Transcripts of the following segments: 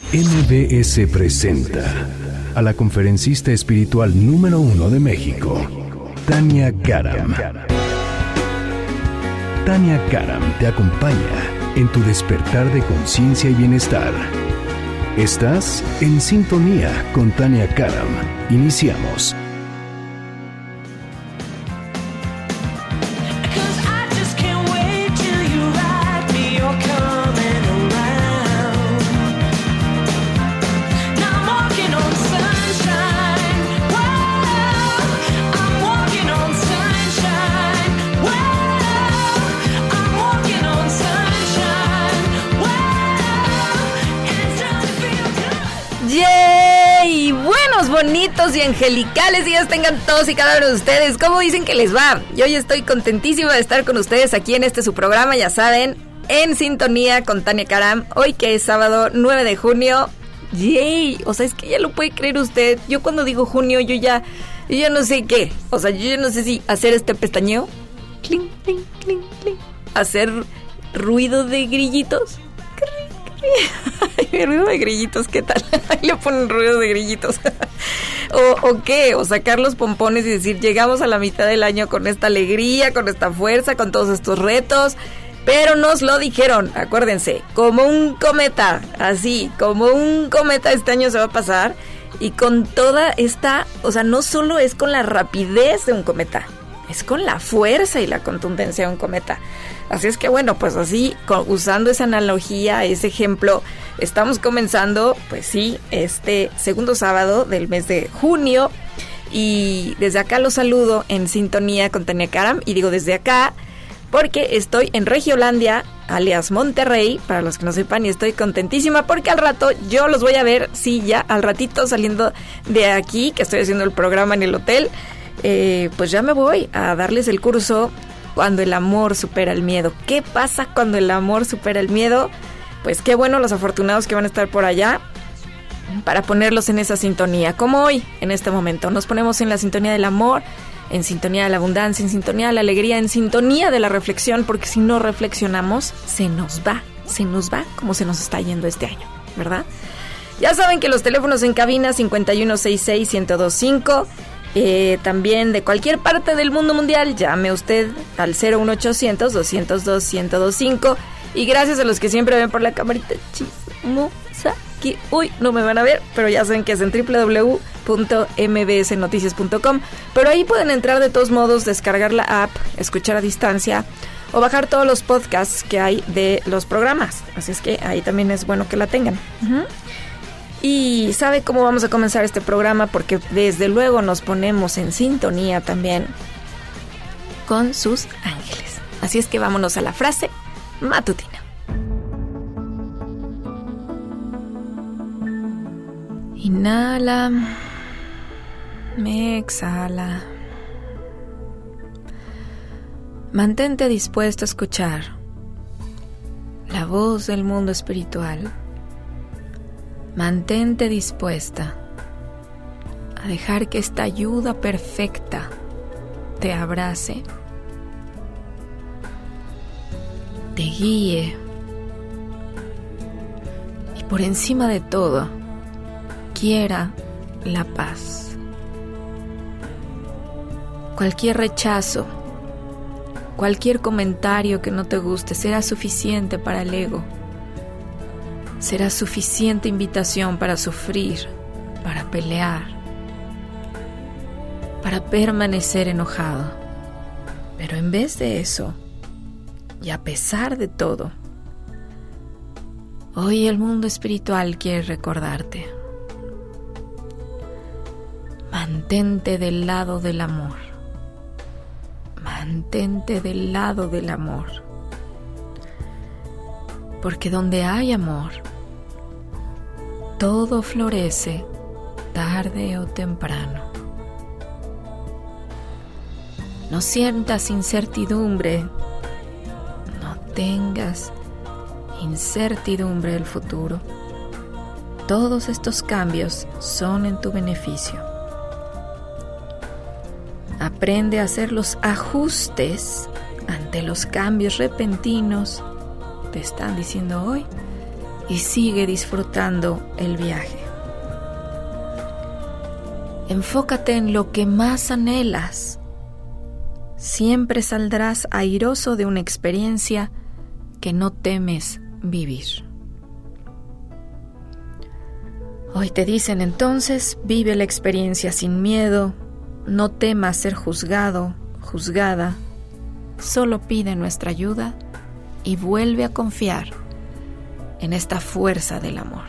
MBS presenta a la conferencista espiritual número 1 de México, Tania Karam. Tania Karam te acompaña en tu despertar de conciencia y bienestar. Estás en sintonía con Tania Karam. Iniciamos. Bonitos y angelicales días tengan todos y cada uno de ustedes. ¿Cómo dicen que les va? Yo hoy estoy contentísima de estar con ustedes aquí en su programa, ya saben, en sintonía con Tania Karam. Hoy que es sábado 9 de junio. ¡Yay! O sea, es que ya lo puede creer usted. Yo cuando digo junio, yo ya no sé qué. O sea, yo ya no sé si hacer este pestañeo. Cling, cling, cling, cling. Hacer ruido de grillitos. Ruido de grillitos, ¿qué tal? Ahí le ponen ruido de grillitos. ¿O qué? O sacar los pompones y decir, llegamos a la mitad del año con esta alegría, con esta fuerza, con todos estos retos. Pero nos lo dijeron, acuérdense, como un cometa, así, como un cometa este año se va a pasar. Y con toda esta, o sea, no solo es con la rapidez de un cometa, es con la fuerza y la contundencia de un cometa. Así es que bueno, pues así, usando esa analogía, ese ejemplo, estamos comenzando, pues sí, este segundo sábado del mes de junio. Y desde acá los saludo en sintonía con Tania Karam. Y digo desde acá porque estoy en Regiolandia, alias Monterrey, para los que no sepan, y estoy contentísima porque al rato yo los voy a ver, sí, ya al ratito saliendo de aquí, que estoy haciendo el programa en el hotel. Pues ya me voy a darles el curso Cuando el amor supera el miedo. ¿Qué pasa cuando el amor supera el miedo? Pues qué bueno los afortunados que van a estar por allá para ponerlos en esa sintonía. Como hoy, en este momento, nos ponemos en la sintonía del amor, en sintonía de la abundancia, en sintonía de la alegría, en sintonía de la reflexión, porque si no reflexionamos, se nos va como se nos está yendo este año, ¿verdad? Ya saben que los teléfonos en cabina 5166-1025. También de cualquier parte del mundo mundial, llame usted al 01800-202-1025. Y gracias a los que siempre ven por la camarita chismosa, que hoy no me van a ver, pero ya saben que es en www.mbsnoticias.com. Pero ahí pueden entrar de todos modos, descargar la app, escuchar a distancia o bajar todos los podcasts que hay de los programas. Así es que ahí también es bueno que la tengan. Y ¿sabe cómo vamos a comenzar este programa? Porque desde luego nos ponemos en sintonía también con sus ángeles. Así es que vámonos a la frase matutina. Inhala, exhala. Mantente dispuesto a escuchar la voz del mundo espiritual. Mantente dispuesta a dejar que esta ayuda perfecta te abrace, te guíe y por encima de todo, quiera la paz. Cualquier rechazo, cualquier comentario que no te guste será suficiente para el ego. Será suficiente invitación para sufrir, para pelear, para permanecer enojado. Pero en vez de eso, y a pesar de todo, hoy el mundo espiritual quiere recordarte: mantente del lado del amor. Mantente del lado del amor. Porque donde hay amor, todo florece tarde o temprano. No sientas incertidumbre, no tengas incertidumbre del futuro. Todos estos cambios son en tu beneficio. Aprende a hacer los ajustes ante los cambios repentinos, te están diciendo hoy, y sigue disfrutando el viaje. Enfócate en lo que más anhelas. Siempre saldrás airoso de una experiencia que no temes vivir. Hoy te dicen entonces, vive la experiencia sin miedo, no temas ser juzgado, juzgada, solo pide nuestra ayuda y vuelve a confiar en esta fuerza del amor.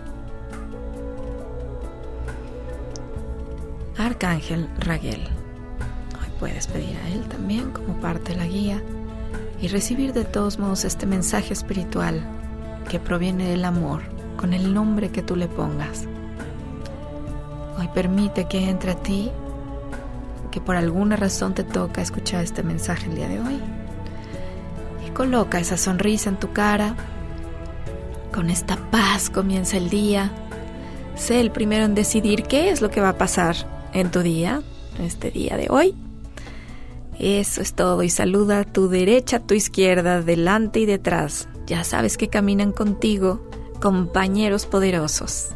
Arcángel Raguel. Hoy puedes pedir a él también como parte de la guía y recibir de todos modos este mensaje espiritual que proviene del amor con el nombre que tú le pongas. Hoy permite que entre a ti, que por alguna razón te toca escuchar este mensaje el día de hoy, y coloca esa sonrisa en tu cara. Con esta paz comienza el día. Sé el primero en decidir qué es lo que va a pasar en tu día, en este día de hoy. Eso es todo, y saluda a tu derecha, a tu izquierda, delante y detrás. Ya sabes que caminan contigo compañeros poderosos.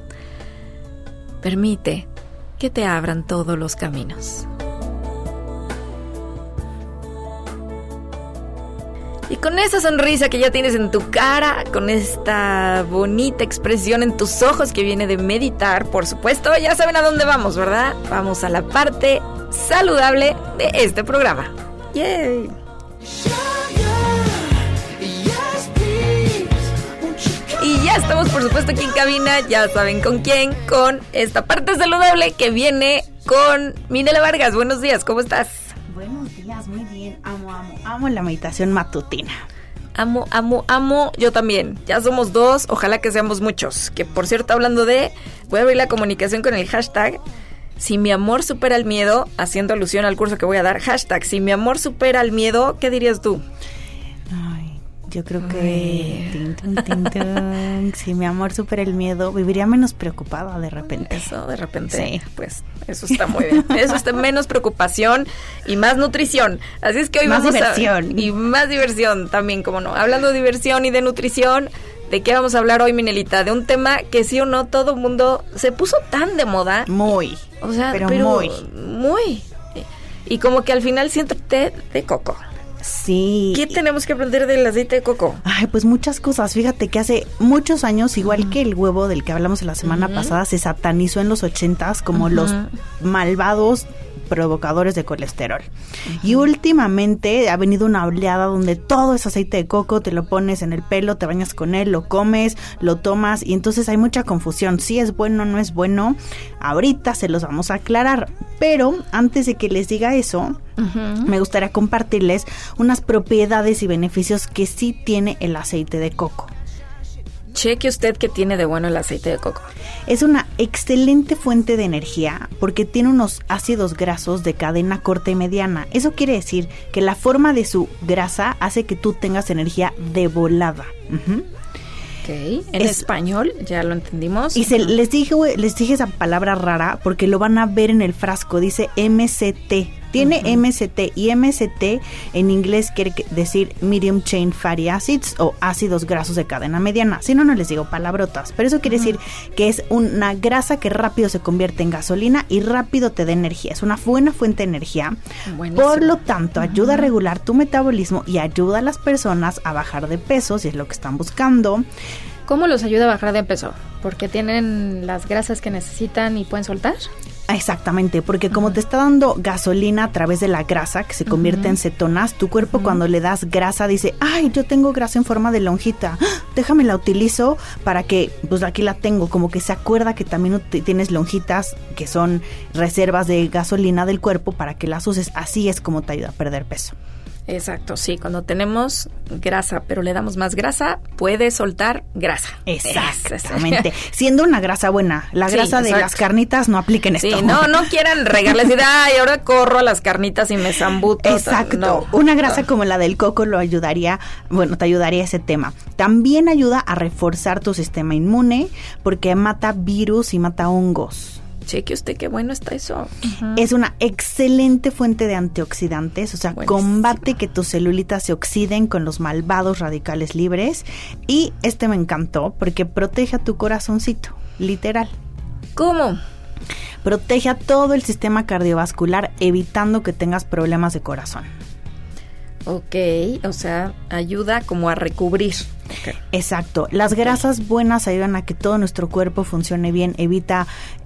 Permite que te abran todos los caminos. Y con esa sonrisa que ya tienes en tu cara, con esta bonita expresión en tus ojos que viene de meditar, por supuesto, ya saben a dónde vamos, ¿verdad? Vamos a la parte saludable de este programa. ¡Yay! Y ya estamos, por supuesto, aquí en cabina. Ya saben con quién, con esta parte saludable que viene con Minela Vargas. Buenos días, ¿cómo estás? Buenos días, muy bien. Amo la meditación matutina. Amo, yo también. Ya somos 2, ojalá que seamos muchos. Que por cierto, hablando de, voy a abrir la comunicación con el hashtag Si mi amor supera el miedo, haciendo alusión al curso que voy a dar. Hashtag Si mi amor supera el miedo, ¿qué dirías tú? Ay, yo creo que si mi amor supera el miedo, viviría menos preocupada de repente. Eso, de repente, sí. Pues eso está muy bien. Eso está menos preocupación y más nutrición. Así es que hoy más vamos diversión. Y más diversión también, como no. Hablando de diversión y de nutrición, ¿de qué vamos a hablar hoy, Minelita? De un tema que sí o no todo el mundo se puso tan de moda. Muy. O sea, pero muy. Y como que al final siento té de coco. Sí. ¿Qué tenemos que aprender del aceite de coco? Ay, pues muchas cosas. Fíjate que hace muchos años, igual que el huevo del que hablamos la semana pasada, se satanizó en los 80s como los malvados provocadores de colesterol. Y últimamente ha venido una oleada donde todo es aceite de coco, te lo pones en el pelo, te bañas con él, lo comes, lo tomas, y entonces hay mucha confusión. Si es bueno o no es bueno, ahorita se los vamos a aclarar. Pero antes de que les diga eso, me gustaría compartirles unas propiedades y beneficios que sí tiene el aceite de coco. Cheque usted qué tiene de bueno el aceite de coco. Es una excelente fuente de energía porque tiene unos ácidos grasos de cadena corta y mediana. Eso quiere decir que la forma de su grasa hace que tú tengas energía de volada. Ok, en español, ya lo entendimos. Y les dije esa palabra rara porque lo van a ver en el frasco, dice MCT. Tiene MCT, y MCT en inglés quiere decir Medium Chain Fatty Acids o ácidos grasos de cadena mediana. Si no, no les digo palabrotas, pero eso quiere decir que es una grasa que rápido se convierte en gasolina y rápido te da energía. Es una buena fuente de energía. Buenísimo. Por lo tanto, ayuda a regular tu metabolismo y ayuda a las personas a bajar de peso si es lo que están buscando. ¿Cómo los ayuda a bajar de peso? ¿Porque tienen las grasas que necesitan y pueden soltar? Exactamente, porque como te está dando gasolina a través de la grasa que se convierte en cetonas, tu cuerpo cuando le das grasa dice, ay, yo tengo grasa en forma de lonjita, déjame la utilizo para que, pues aquí la tengo, como que se acuerda que también tienes lonjitas que son reservas de gasolina del cuerpo para que las uses. Así es como te ayuda a perder peso. Exacto, sí, cuando tenemos grasa, pero le damos más grasa, puede soltar grasa. Exactamente. Siendo una grasa buena, la grasa de las carnitas no apliquen esto. Sí, no quieran regarles y decir, ay, ahora corro a las carnitas y me zambuto. Exacto. No, una grasa como la del coco te ayudaría ese tema. También ayuda a reforzar tu sistema inmune porque mata virus y mata hongos. cheque usted qué bueno está eso. Es una excelente fuente de antioxidantes, o sea, Buenísima. combate que tus celulitas se oxiden con los malvados radicales libres. Y me encantó porque protege a tu corazoncito, literal. ¿Cómo? Protege a todo el sistema cardiovascular, evitando que tengas problemas de corazón. Ok, o sea, ayuda como a recubrir. Okay. Exacto. Las grasas buenas ayudan a que todo nuestro cuerpo funcione bien, evita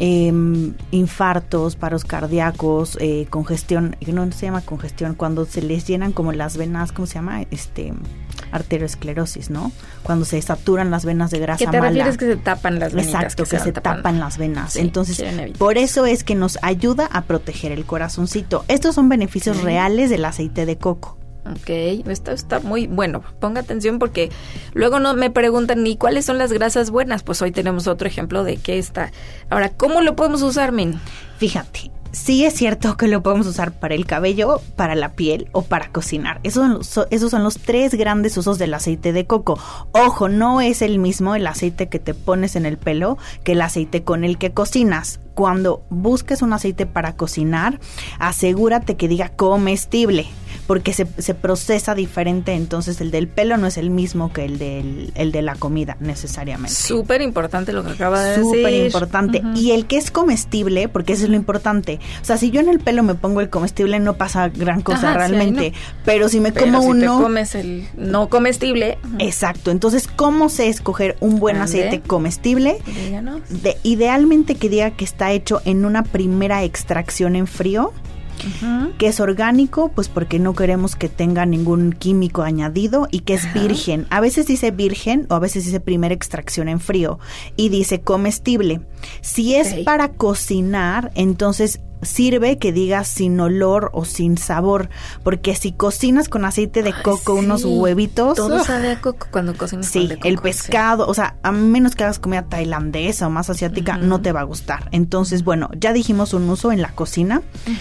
infartos, paros cardíacos, congestión, no se llama congestión, cuando se les llenan como las venas, ¿cómo se llama? Arteriosclerosis, ¿no? Cuando se saturan las venas de grasa mala. ¿Qué te refieres que se tapan las venas? Exacto, que se tapan las venas. Sí, entonces, por eso es que nos ayuda a proteger el corazoncito. Estos son beneficios reales del aceite de coco. Ok, esto está muy bueno. Ponga atención porque luego no me preguntan ni cuáles son las grasas buenas. Pues hoy tenemos otro ejemplo de qué está. Ahora, ¿cómo lo podemos usar, Min? Fíjate, sí es cierto que lo podemos usar para el cabello, para la piel o para cocinar. Esos son los 3 grandes usos del aceite de coco. Ojo, no es el mismo el aceite que te pones en el pelo que el aceite con el que cocinas. Cuando busques un aceite para cocinar, asegúrate que diga comestible, porque se procesa diferente, entonces el del pelo no es el mismo que el de la comida necesariamente. Súper importante lo que acaba de decir. Súper importante. Y el que es comestible, porque eso es lo importante. O sea, si yo en el pelo me pongo el comestible, no pasa gran cosa realmente. Sí, no. Pero si me como uno... si te comes el no comestible... Exacto. Entonces, ¿cómo sé escoger un buen aceite comestible? Díganos. Idealmente que diga que está hecho en una primera extracción en frío. Que es orgánico, pues porque no queremos que tenga ningún químico añadido, y que es virgen. A veces dice virgen o a veces dice primera extracción en frío y dice comestible. Si es para cocinar, entonces sirve que diga sin olor o sin sabor, porque si cocinas con aceite de coco, unos huevitos, todo sabe a coco cuando cocinas con de coco. El pescado, o sea, a menos que hagas comida tailandesa o más asiática, no te va a gustar. Entonces, bueno, ya dijimos un uso en la cocina.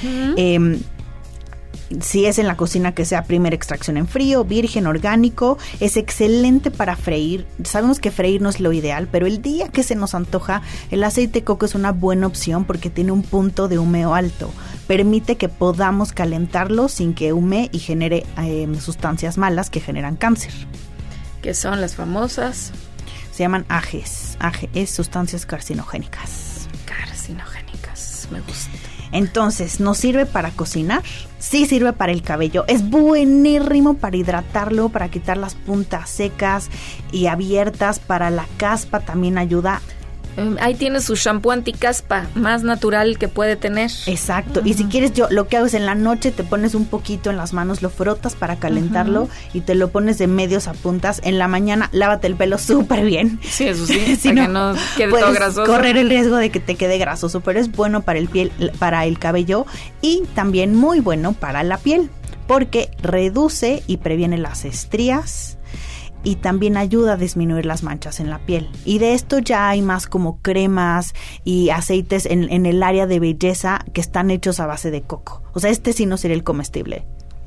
Si es en la cocina, que sea primera extracción en frío, virgen, orgánico. Es excelente para freír. Sabemos que freír no es lo ideal, pero el día que se nos antoja, el aceite de coco es una buena opción porque tiene un punto de humeo alto. Permite que podamos calentarlo sin que humee y genere sustancias malas que generan cáncer. ¿Qué son las famosas? Se llaman AGEs. AGEs, sustancias carcinogénicas. Carcinogénicas, me gusta. Entonces, ¿nos sirve para cocinar? Sí sirve para el cabello. Es buenérrimo para hidratarlo, para quitar las puntas secas y abiertas. Para la caspa también ayuda. Ahí tienes su shampoo anticaspa, más natural que puede tener. Exacto. Y si quieres, yo lo que hago es en la noche te pones un poquito en las manos, lo frotas para calentarlo y te lo pones de medios a puntas. En la mañana, lávate el pelo súper bien. Sí, eso sí, si para que no quede todo grasoso. Correr el riesgo de que te quede grasoso, pero es bueno para para el cabello y también muy bueno para la piel, porque reduce y previene las estrías. Y también ayuda a disminuir las manchas en la piel. Y de esto ya hay más como cremas y aceites en el área de belleza que están hechos a base de coco. O sea, sí no sería el comestible.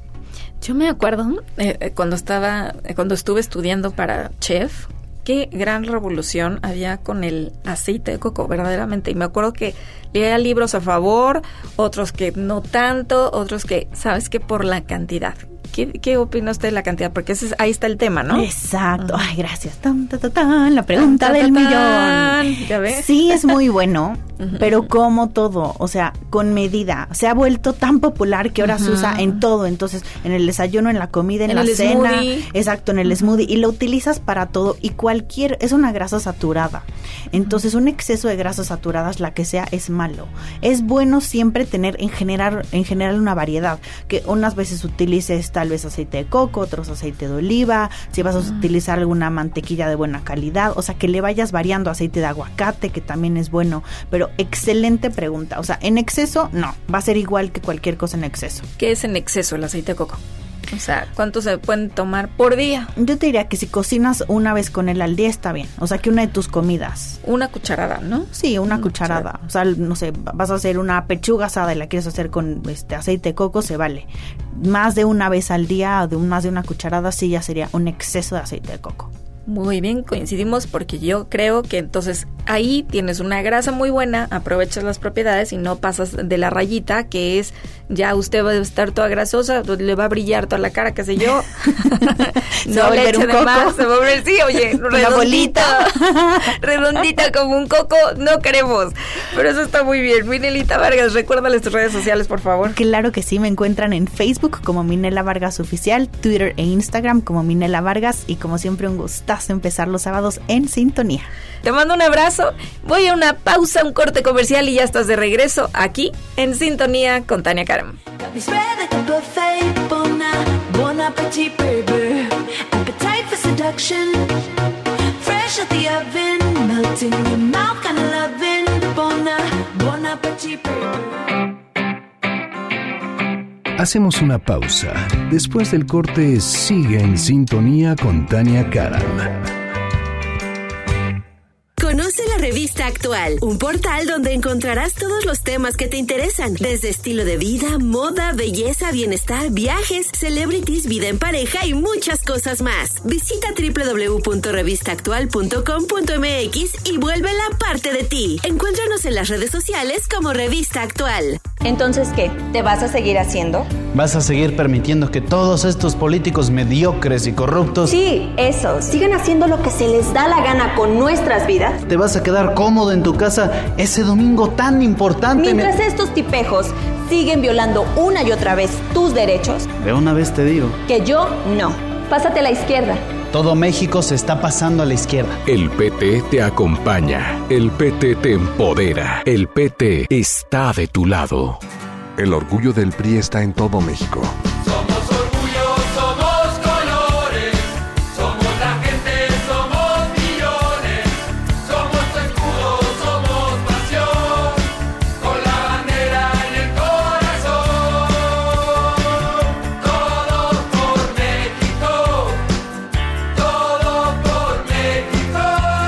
Yo me acuerdo cuando estuve estudiando para chef, qué gran revolución había con el aceite de coco, verdaderamente. Y me acuerdo que leía libros a favor, otros que no tanto, otros que, ¿sabes qué? Por la cantidad. ¿Qué opina usted de la cantidad? Porque ahí está el tema, ¿no? Exacto. Ay, gracias. La pregunta del millón. ¿Ya ves? Sí, es muy bueno, pero como todo, o sea, con medida. Se ha vuelto tan popular que ahora se usa en todo. Entonces, en el desayuno, en la comida, en la cena. Smoothie. Exacto, en el smoothie. Y lo utilizas para todo. Y es una grasa saturada. Entonces, un exceso de grasas saturadas, la que sea, es malo. Es bueno siempre tener en general una variedad. Que unas veces utilices tal vez aceite de coco, otros aceite de oliva, si vas a utilizar alguna mantequilla de buena calidad, o sea, que le vayas variando, aceite de aguacate, que también es bueno, pero excelente pregunta, o sea, en exceso, no, va a ser igual que cualquier cosa en exceso. ¿Qué es en exceso el aceite de coco? O sea, ¿cuánto se pueden tomar por día? Yo te diría que si cocinas una vez con él al día está bien. O sea, que una de tus comidas. Una cucharada, ¿no? Sí, una cucharada. O sea, no sé, vas a hacer una pechuga asada y la quieres hacer con aceite de coco, se vale. Más de una vez al día, más de una cucharada, sí ya sería un exceso de aceite de coco. Muy bien, coincidimos porque yo creo que entonces ahí tienes una grasa muy buena, aprovechas las propiedades y no pasas de la rayita, que es ya usted va a estar toda grasosa, pues le va a brillar toda la cara, qué sé yo. No le eche de más, se va a volver, sí, oye, redondita, redondita como un coco, no queremos. Pero eso está muy bien. Minelita Vargas, recuérdales tus redes sociales, por favor. Claro que sí, me encuentran en Facebook como Minela Vargas Oficial, Twitter e Instagram como Minela Vargas, y como siempre un gustazo empezar los sábados en sintonía. Te mando un abrazo, voy a una pausa, un corte comercial y ya estás de regreso aquí en Sintonía con Tania Karam. Hacemos una pausa. Después del corte, sigue en Sintonía con Tania Karam. Conoce la revista Actual, un portal donde encontrarás todos los temas que te interesan, desde estilo de vida, moda, belleza, bienestar, viajes, celebrities, vida en pareja y muchas cosas más. Visita www.revistaactual.com.mx y vuélvela parte de ti. Encuéntranos en las redes sociales como Revista Actual. Entonces, ¿qué? ¿Te vas a seguir haciendo? ¿Vas a seguir permitiendo que todos estos políticos mediocres y corruptos... Sí, eso. Sigan haciendo lo que se les da la gana con nuestras vidas. ¿Te vas a quedar cómodo en tu casa ese domingo tan importante? Mientras estos tipejos siguen violando una y otra vez tus derechos. De una vez te digo. Que yo no. Pásate a la izquierda. Todo México se está pasando a la izquierda. El PT te acompaña. El PT te empodera. El PT está de tu lado. El orgullo del PRI está en todo México. Somos orgullo, somos colores. Somos la gente, somos millones. Somos tu escudo, somos pasión. Con la bandera en el corazón. Todos por México. Todos por México.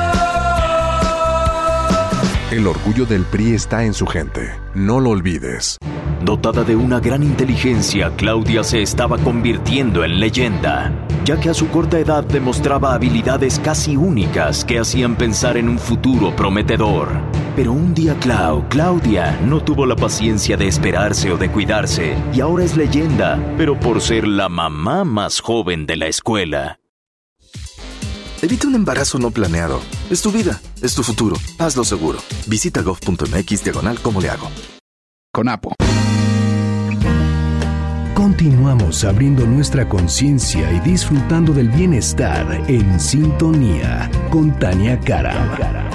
El orgullo del PRI está en su gente. No lo olvides. Dotada de una gran inteligencia, Claudia se estaba convirtiendo en leyenda, ya que a su corta edad demostraba habilidades casi únicas que hacían pensar en un futuro prometedor. Pero un día Claudia, no tuvo la paciencia de esperarse o de cuidarse, y ahora es leyenda, pero por ser la mamá más joven de la escuela. Evita un embarazo no planeado. Es tu vida, es tu futuro. Hazlo seguro. Visita gov.mx/cómo le hago. CONAPO. Continuamos abriendo nuestra conciencia y disfrutando del bienestar en Sintonía con Tania Karam.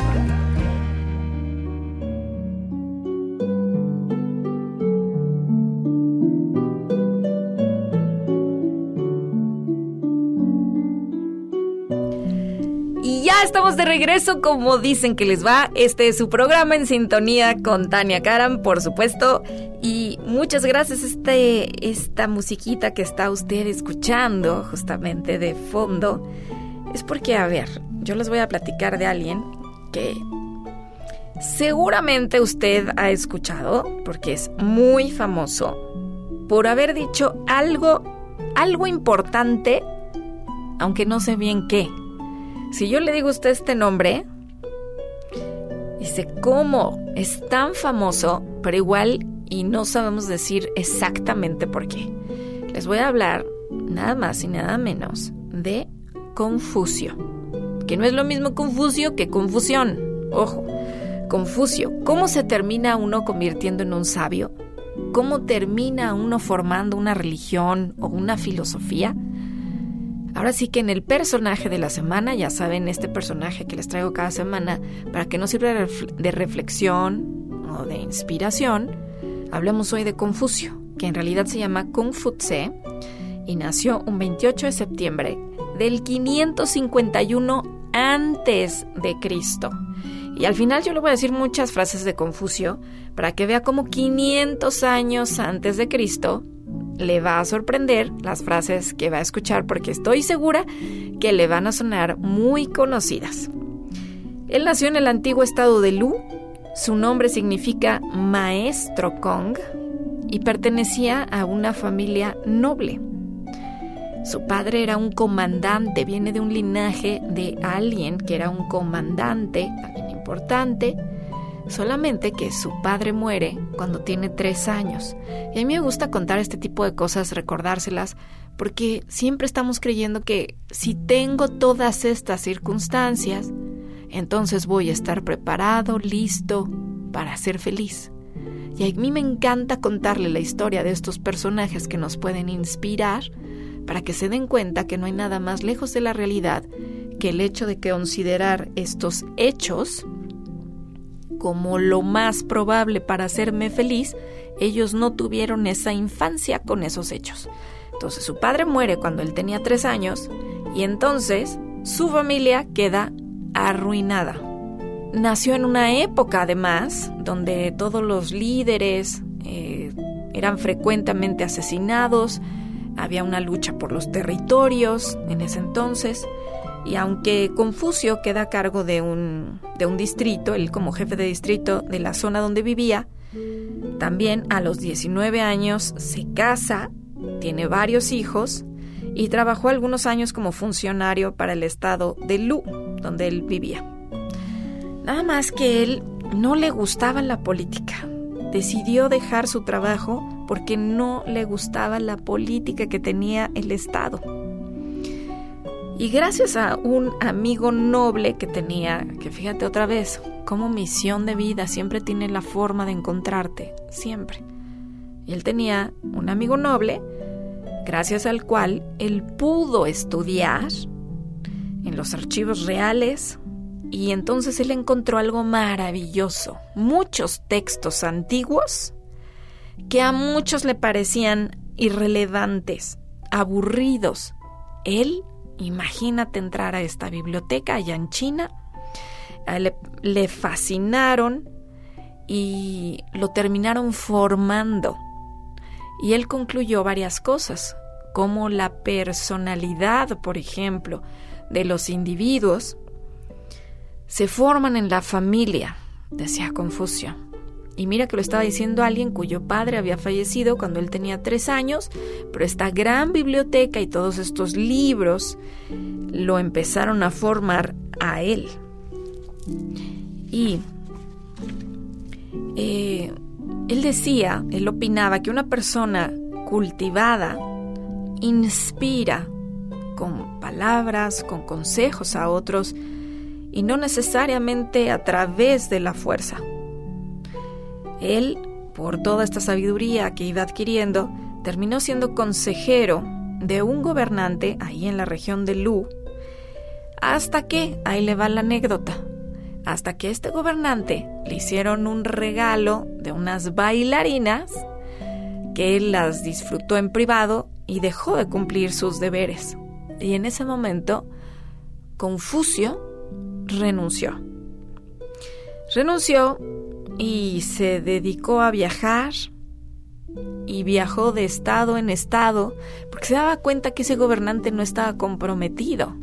Estamos de regreso, como dicen que les va. Este es su programa En Sintonía con Tania Karam, por supuesto. Y muchas gracias. Esta musiquita que está usted escuchando justamente de fondo es porque, a ver, yo les voy a platicar de alguien que seguramente usted ha escuchado, porque es muy famoso por haber dicho algo importante, aunque no sé bien qué. Si yo le digo a usted este nombre, dice, ¿cómo? Es tan famoso, pero igual y no sabemos decir exactamente por qué. Les voy a hablar nada más y nada menos de Confucio, que no es lo mismo Confucio que confusión. Ojo, Confucio. ¿Cómo se termina uno convirtiendo en un sabio? ¿Cómo termina uno formando una religión o una filosofía? Ahora sí que en el personaje de la semana, ya saben, este personaje que les traigo cada semana para que nos sirva de reflexión o de inspiración, hablemos hoy de Confucio, que en realidad se llama Confutse y nació un 28 de septiembre del 551 antes de Cristo. Y al final yo le voy a decir muchas frases de Confucio para que vea cómo 500 años antes de Cristo le va a sorprender las frases que va a escuchar, porque estoy segura que le van a sonar muy conocidas. Él nació en el antiguo estado de Lu, su nombre significa Maestro Kong y pertenecía a una familia noble. Su padre era un comandante, viene de un linaje de alguien que era un comandante, alguien importante, solamente que su padre muere cuando tiene 3 años. Y a mí me gusta contar este tipo de cosas, recordárselas, porque siempre estamos creyendo que si tengo todas estas circunstancias, entonces voy a estar preparado, listo para ser feliz. Y a mí me encanta contarle la historia de estos personajes que nos pueden inspirar para que se den cuenta que no hay nada más lejos de la realidad que el hecho de considerar estos hechos como lo más probable para hacerme feliz. Ellos no tuvieron esa infancia con esos hechos. Entonces su padre muere cuando él tenía 3 años y entonces su familia queda arruinada. Nació en una época, además, donde todos los líderes eran frecuentemente asesinados, había una lucha por los territorios en ese entonces, y aunque Confucio queda a cargo de un distrito, él como jefe de distrito de la zona donde vivía, también a los 19 años se casa, tiene varios hijos y trabajó algunos años como funcionario para el estado de Lu, donde él vivía. Nada más que él no le gustaba la política. Decidió dejar su trabajo porque no le gustaba la política que tenía el estado. Y gracias a un amigo noble que tenía, que fíjate otra vez, como misión de vida siempre tiene la forma de encontrarte, siempre. Y él tenía un amigo noble, gracias al cual él pudo estudiar en los archivos reales. Y entonces él encontró algo maravilloso, muchos textos antiguos que a muchos le parecían irrelevantes, aburridos. Él, imagínate entrar a esta biblioteca allá en China, le fascinaron y lo terminaron formando. Y él concluyó varias cosas, como la personalidad, por ejemplo, de los individuos se forman en la familia, decía Confucio. Y mira que lo estaba diciendo alguien cuyo padre había fallecido cuando él tenía 3 años, pero esta gran biblioteca y todos estos libros lo empezaron a formar a él. Y él opinaba que una persona cultivada inspira con palabras, con consejos a otros, y no necesariamente a través de la fuerza. Él, por toda esta sabiduría que iba adquiriendo, terminó siendo consejero de un gobernante ahí en la región de Lu, hasta que, ahí le va la anécdota, hasta que a este gobernante le hicieron un regalo de unas bailarinas que él las disfrutó en privado y dejó de cumplir sus deberes. Y en ese momento, Confucio renunció y se dedicó a viajar, y viajó de estado en estado porque se daba cuenta que ese gobernante no estaba comprometido,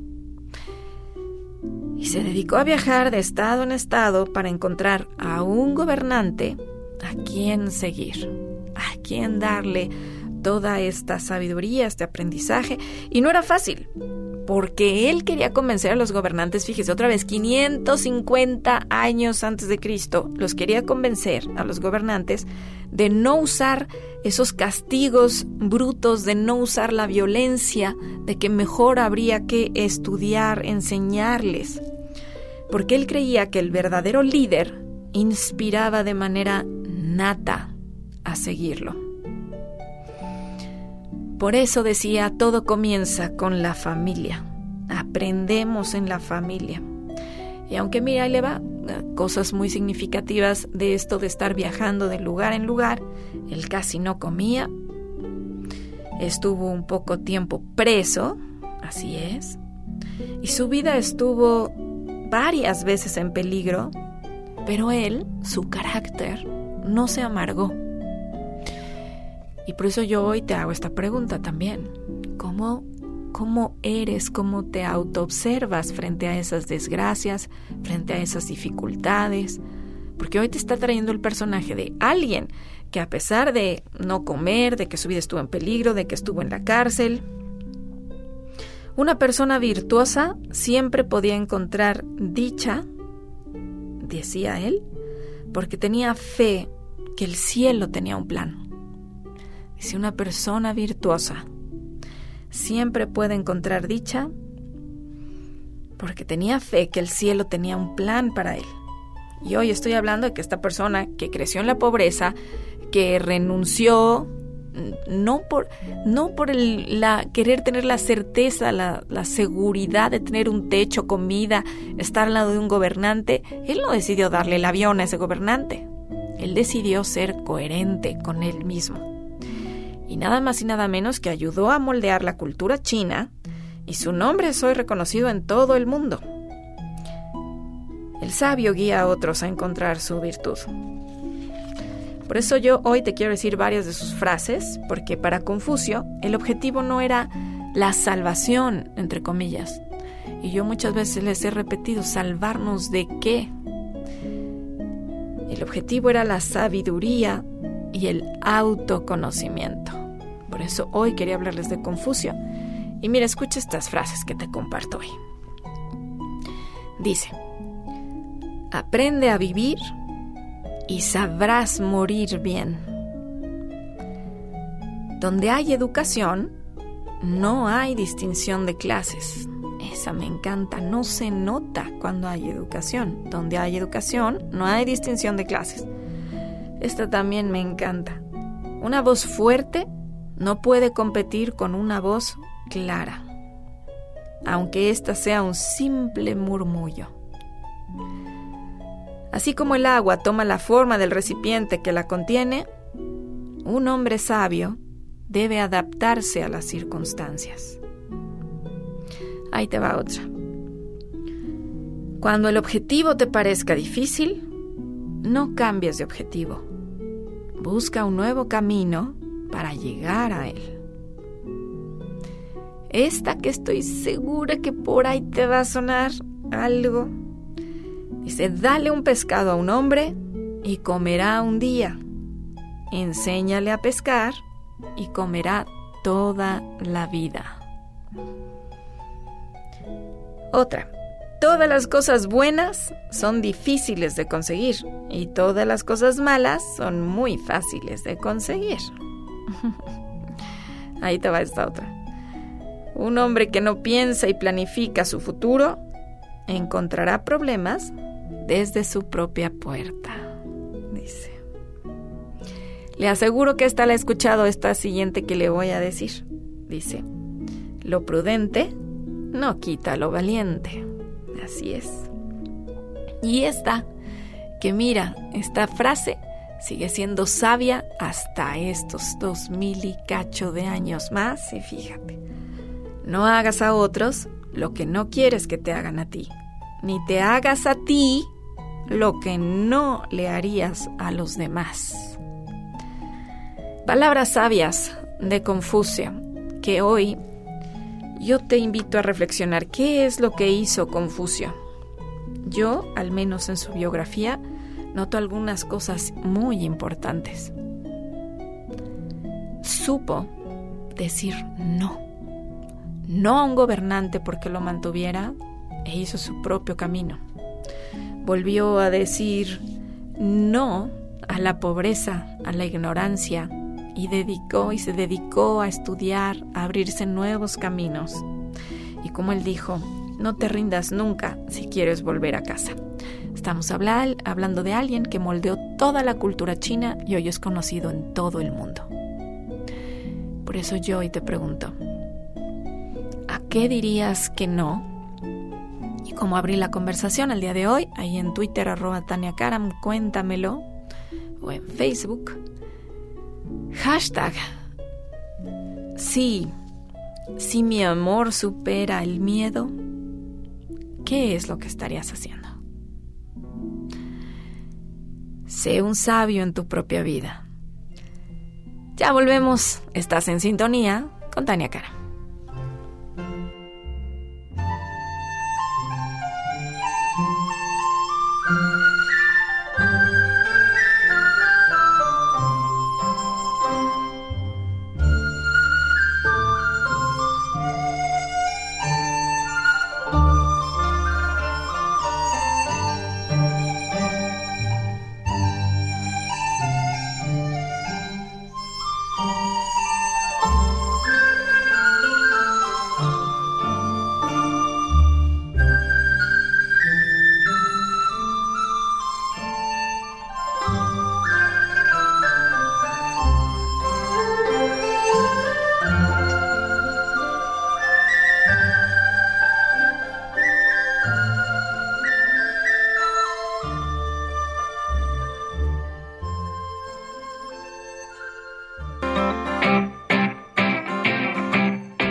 y se dedicó a viajar de estado en estado para encontrar a un gobernante a quien seguir, a quien darle toda esta sabiduría, este aprendizaje. Y no era fácil, porque él quería convencer a los gobernantes, fíjese otra vez, 550 años antes de Cristo, los quería convencer a los gobernantes de no usar esos castigos brutos, de no usar la violencia, de que mejor habría que estudiar, enseñarles, porque él creía que el verdadero líder inspiraba de manera nata a seguirlo. Por eso decía, todo comienza con la familia. Aprendemos en la familia. Y aunque mira, ahí le va, cosas muy significativas de esto de estar viajando de lugar en lugar. Él casi no comía. Estuvo un poco tiempo preso, así es. Y su vida estuvo varias veces en peligro, pero él, su carácter, no se amargó. Y por eso yo hoy te hago esta pregunta también. ¿Cómo eres? ¿Cómo te autoobservas frente a esas desgracias, frente a esas dificultades? Porque hoy te está trayendo el personaje de alguien que, a pesar de no comer, de que su vida estuvo en peligro, de que estuvo en la cárcel, Una persona virtuosa siempre podía encontrar dicha, decía él, porque tenía fe que el cielo tenía un plan. Dice, una persona virtuosa siempre puede encontrar dicha porque tenía fe que el cielo tenía un plan para él. Y hoy estoy hablando de que esta persona que creció en la pobreza, que renunció, no por querer tener la certeza, la seguridad de tener un techo, comida, estar al lado de un gobernante, él no decidió darle el avión a ese gobernante. Él decidió ser coherente con él mismo. Y nada más y nada menos que ayudó a moldear la cultura china, y su nombre es hoy reconocido en todo el mundo. El sabio guía a otros a encontrar su virtud. Por eso yo hoy te quiero decir varias de sus frases, porque para Confucio el objetivo no era la salvación, entre comillas. Y yo muchas veces les he repetido, ¿salvarnos de qué? El objetivo era la sabiduría y el autoconocimiento. Por eso hoy quería hablarles de Confucio. Y mira, escucha estas frases que te comparto hoy. Dice, aprende a vivir y sabrás morir bien. Donde hay educación, no hay distinción de clases. Esa me encanta, no se nota cuando hay educación. Donde hay educación, no hay distinción de clases. Esta también me encanta. Una voz fuerte no puede competir con una voz clara, aunque ésta sea un simple murmullo. Así como el agua toma la forma del recipiente que la contiene, un hombre sabio debe adaptarse a las circunstancias. Ahí te va otra. Cuando el objetivo te parezca difícil, no cambies de objetivo. Busca un nuevo camino para llegar a él. Esta que estoy segura que por ahí te va a sonar algo. Dice, dale un pescado a un hombre y comerá un día. Enséñale a pescar y comerá toda la vida. Otra. Todas las cosas buenas son difíciles de conseguir y todas las cosas malas son muy fáciles de conseguir. Ahí te va esta otra. Un hombre que no piensa y planifica su futuro encontrará problemas desde su propia puerta, dice. Le aseguro que esta la he escuchado, esta siguiente que le voy a decir. Dice, lo prudente no quita lo valiente. Así es. Y esta, que mira, esta frase sigue siendo sabia hasta estos 2000 y cacho de años más. Y fíjate, no hagas a otros lo que no quieres que te hagan a ti, ni te hagas a ti lo que no le harías a los demás. Palabras sabias de Confucio, que hoy yo te invito a reflexionar. ¿Qué es lo que hizo Confucio? Yo, al menos en su biografía, noto algunas cosas muy importantes. Supo decir no. No a un gobernante porque lo mantuviera, e hizo su propio camino. Volvió a decir no a la pobreza, a la ignorancia, y se dedicó a estudiar, a abrirse nuevos caminos. Y como él dijo, no te rindas nunca si quieres volver a casa. Estamos hablando de alguien que moldeó toda la cultura china y hoy es conocido en todo el mundo. Por eso yo hoy te pregunto, ¿a qué dirías que no? Y como abrí la conversación el día de hoy, ahí en Twitter, @TaniaKaram, cuéntamelo, o en Facebook, hashtag, si mi amor supera el miedo, ¿qué es lo que estarías haciendo? Sé un sabio en tu propia vida. Ya volvemos, estás en sintonía con Tania Karam.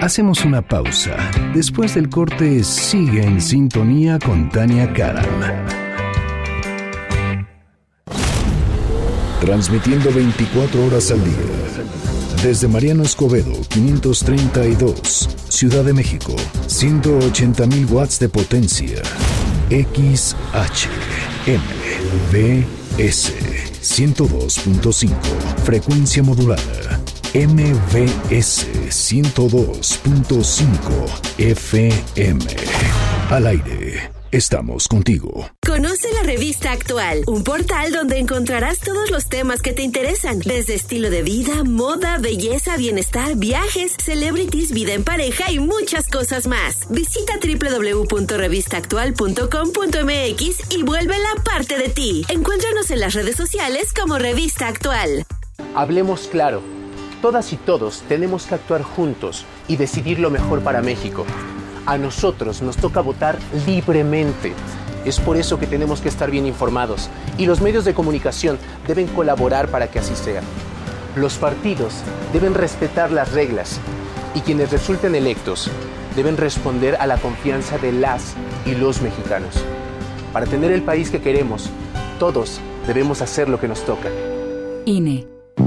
Hacemos una pausa. Después del corte, sigue en sintonía con Tania Karam. Transmitiendo 24 horas al día. Desde Mariano Escobedo, 532, Ciudad de México, 180,000 watts de potencia. XHMBS 102.5, frecuencia modulada. MBS 102.5 FM. Al aire. Estamos contigo. Conoce la revista Actual, un portal donde encontrarás todos los temas que te interesan, desde estilo de vida, moda, belleza, bienestar, viajes, celebrities, vida en pareja y muchas cosas más. Visita www.revistaactual.com.mx y vuélvela parte de ti. Encuéntranos en las redes sociales como Revista Actual. Hablemos claro. Todas y todos tenemos que actuar juntos y decidir lo mejor para México. A nosotros nos toca votar libremente. Es por eso que tenemos que estar bien informados y los medios de comunicación deben colaborar para que así sea. Los partidos deben respetar las reglas y quienes resulten electos deben responder a la confianza de las y los mexicanos. Para tener el país que queremos, todos debemos hacer lo que nos toca. INE.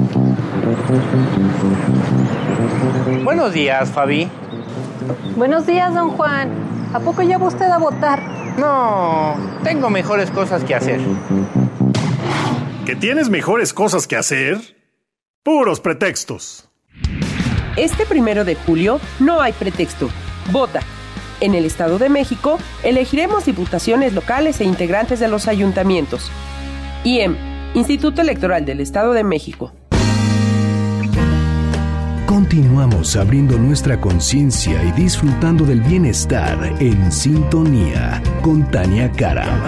Buenos días, Fabi. Buenos días, don Juan. ¿A poco ya va usted a votar? No, tengo mejores cosas que hacer. ¿Que tienes mejores cosas que hacer? Puros pretextos. Este 1 de julio no hay pretexto. Vota. En el Estado de México elegiremos diputaciones locales e integrantes de los ayuntamientos. IEM, Instituto Electoral del Estado de México. Continuamos abriendo nuestra conciencia y disfrutando del bienestar en sintonía con Tania Karam.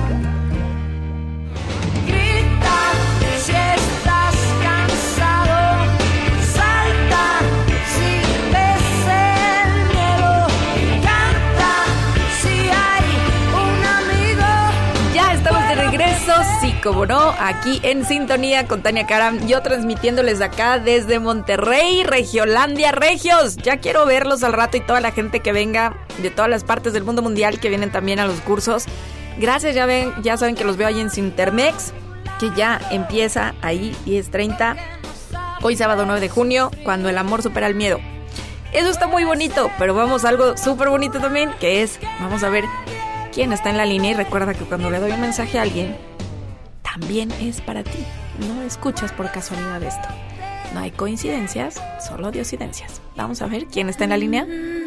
Sí, como no, aquí en sintonía con Tania Karam, yo transmitiéndoles de acá desde Monterrey, Regiolandia, Regios. Ya quiero verlos al rato y toda la gente que venga de todas las partes del mundo mundial que vienen también a los cursos. Gracias, ya saben que los veo ahí en Sintermex, que ya empieza ahí 10:30, hoy sábado 9 de junio, cuando el amor supera el miedo. Eso está muy bonito, pero vamos a algo súper bonito también, que es, vamos a ver quién está en la línea y recuerda que cuando le doy un mensaje a alguien, también es para ti. No escuchas por casualidad esto. No hay coincidencias, solo diosidencias. Vamos a ver quién está en la línea.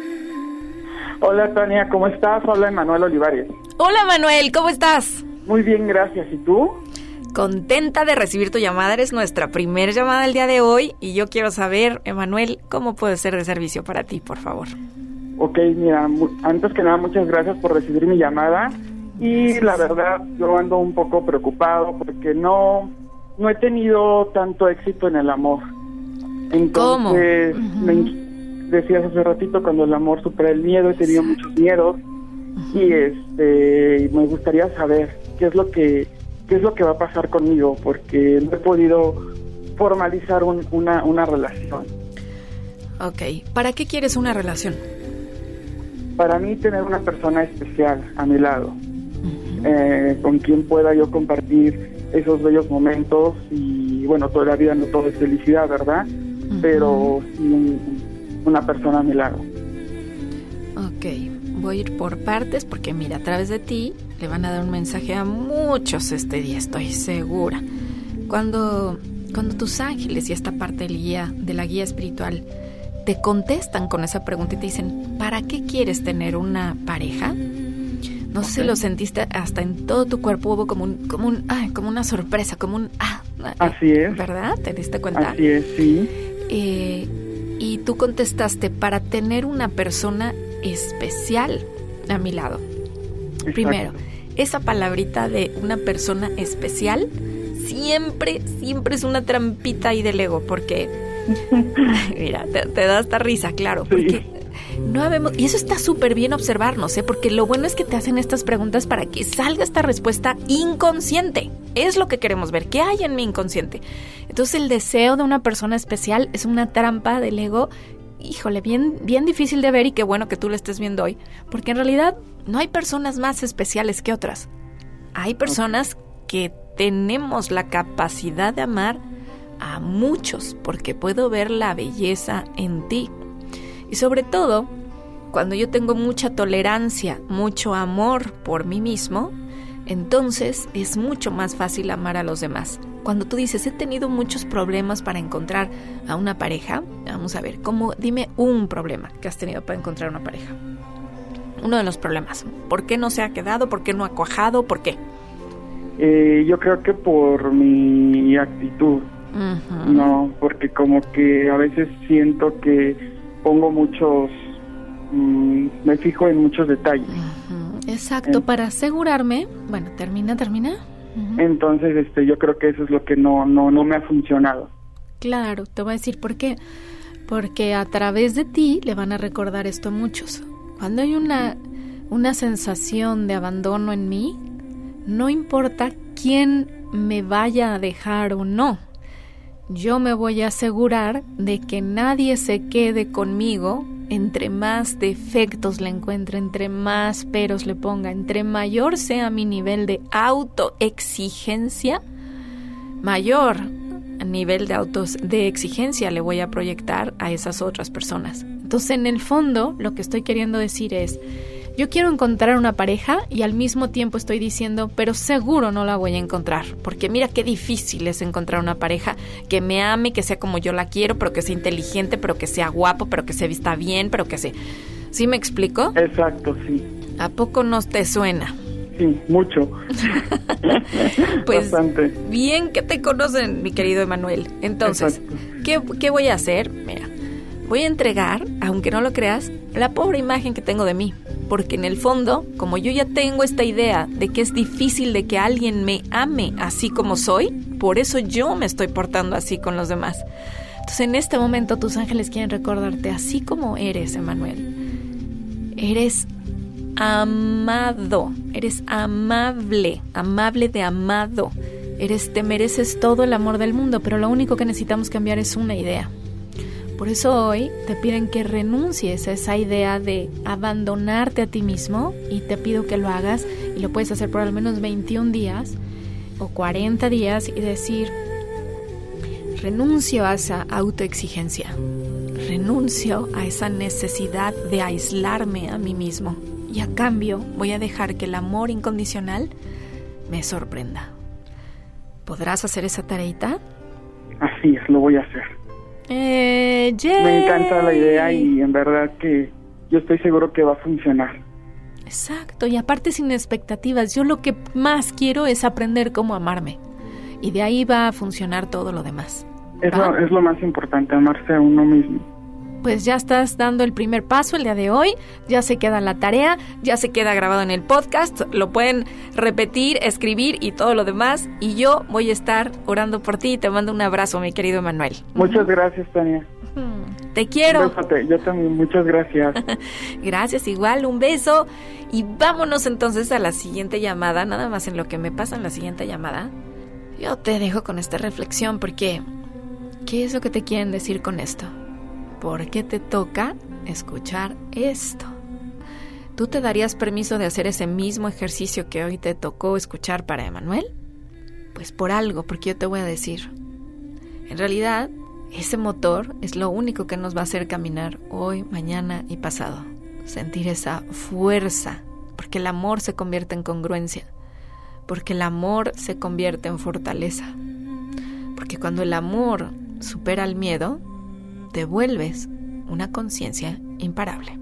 Hola Tania, ¿cómo estás? Habla Emanuel Olivares. Hola Manuel, ¿cómo estás? Muy bien, gracias. ¿Y tú? Contenta de recibir tu llamada. Eres nuestra primera llamada del día de hoy y yo quiero saber, Emanuel, ¿cómo puedo ser de servicio para ti, por favor? Ok, mira, antes que nada, muchas gracias por recibir mi llamada. Y la verdad, yo ando un poco preocupado porque no he tenido tanto éxito en el amor. Entonces, ¿cómo? Decías hace ratito, cuando el amor supera el miedo, he tenido muchos miedos. Y me gustaría saber qué es lo que va a pasar conmigo, porque no he podido formalizar una relación. Ok, ¿para qué quieres una relación? Para mí, tener una persona especial a mi lado. Con quien pueda yo compartir esos bellos momentos y bueno, toda la vida no todo es felicidad, ¿verdad? Pero sí una persona a mi lado. Ok, voy a ir por partes porque mira, a través de ti le van a dar un mensaje a muchos este día, estoy segura. Cuando tus ángeles y esta parte de la guía espiritual te contestan con esa pregunta y te dicen, ¿para qué quieres tener una pareja? No sé si lo sentiste, hasta en todo tu cuerpo hubo como una sorpresa, como un así es. ¿Verdad? ¿Te diste cuenta? Así es, sí. Y tú contestaste, para tener una persona especial a mi lado. Exacto. Primero, esa palabrita de una persona especial siempre es una trampita ahí del ego, porque mira, te da hasta risa, claro, porque no habemos, y eso está súper bien observarnos, porque lo bueno es que te hacen estas preguntas para que salga esta respuesta inconsciente. Es lo que queremos ver, ¿qué hay en mi inconsciente? Entonces el deseo de una persona especial es una trampa del ego híjole, bien difícil de ver, y qué bueno que tú lo estés viendo hoy, porque en realidad no hay personas más especiales que otras. Hay personas que tenemos la capacidad de amar a muchos, porque puedo ver la belleza en ti. Y sobre todo, cuando yo tengo mucha tolerancia, mucho amor por mí mismo, entonces es mucho más fácil amar a los demás. Cuando tú dices, he tenido muchos problemas para encontrar a una pareja, vamos a ver, dime un problema que has tenido para encontrar una pareja. Uno de los problemas. ¿Por qué no se ha quedado? ¿Por qué no ha cuajado? ¿Por qué? Yo creo que por mi actitud. Uh-huh. No, porque como que a veces siento que pongo me fijo en muchos detalles. Uh-huh. Exacto, para asegurarme. Bueno, termina. Uh-huh. Entonces, yo creo que eso es lo que no me ha funcionado. Claro, te voy a decir por qué. Porque a través de ti le van a recordar esto a muchos. Cuando hay una sensación de abandono en mí, no importa quién me vaya a dejar o no, yo me voy a asegurar de que nadie se quede conmigo. Entre más defectos le encuentre, entre más peros le ponga, entre mayor sea mi nivel de autoexigencia, mayor nivel de exigencia le voy a proyectar a esas otras personas. Entonces, en el fondo, lo que estoy queriendo decir es, yo quiero encontrar una pareja, y al mismo tiempo estoy diciendo, pero seguro no la voy a encontrar, porque mira qué difícil es encontrar una pareja que me ame, que sea como yo la quiero, pero que sea inteligente, pero que sea guapo, pero que se vista bien, pero que se... ¿Sí me explico? Exacto, sí. ¿A poco no te suena? Sí, mucho. Pues bastante. Bien que te conocen, mi querido Emanuel. Entonces, ¿qué voy a hacer? Mira, voy a entregar, aunque no lo creas, la pobre imagen que tengo de mí. Porque en el fondo, como yo ya tengo esta idea de que es difícil de que alguien me ame así como soy, por eso yo me estoy portando así con los demás. Entonces, en este momento, tus ángeles quieren recordarte así como eres, Emanuel. Eres amado, eres amable de amado. Te mereces todo el amor del mundo, pero lo único que necesitamos cambiar es una idea. Por eso hoy te piden que renuncies a esa idea de abandonarte a ti mismo, y te pido que lo hagas, y lo puedes hacer por al menos 21 días o 40 días y decir, renuncio a esa autoexigencia, renuncio a esa necesidad de aislarme a mí mismo, y a cambio voy a dejar que el amor incondicional me sorprenda. ¿Podrás hacer esa tareita? Así es, lo voy a hacer. Me encanta la idea, y en verdad que yo estoy seguro que va a funcionar. Exacto, y aparte sin expectativas. Yo lo que más quiero es aprender cómo amarme, y de ahí va a funcionar todo lo demás. Es lo más importante, amarse a uno mismo. Pues ya estás dando el primer paso el día de hoy, ya se queda la tarea, ya se queda grabado en el podcast, lo pueden repetir, escribir y todo lo demás, y yo voy a estar orando por ti, y te mando un abrazo, mi querido Emanuel. Muchas gracias, Tania. Te quiero. Bésate, yo también, muchas gracias. Gracias, igual, un beso, y vámonos entonces a la siguiente llamada. Nada más en lo que me pasa en la siguiente llamada, yo te dejo con esta reflexión, porque ¿qué es lo que te quieren decir con esto? ¿Por qué te toca escuchar esto? ¿Tú te darías permiso de hacer ese mismo ejercicio que hoy te tocó escuchar para Emanuel? Pues por algo, porque yo te voy a decir. En realidad, ese motor es lo único que nos va a hacer caminar hoy, mañana y pasado. Sentir esa fuerza, porque el amor se convierte en congruencia, porque el amor se convierte en fortaleza, porque cuando el amor supera el miedo, te vuelves una conciencia imparable.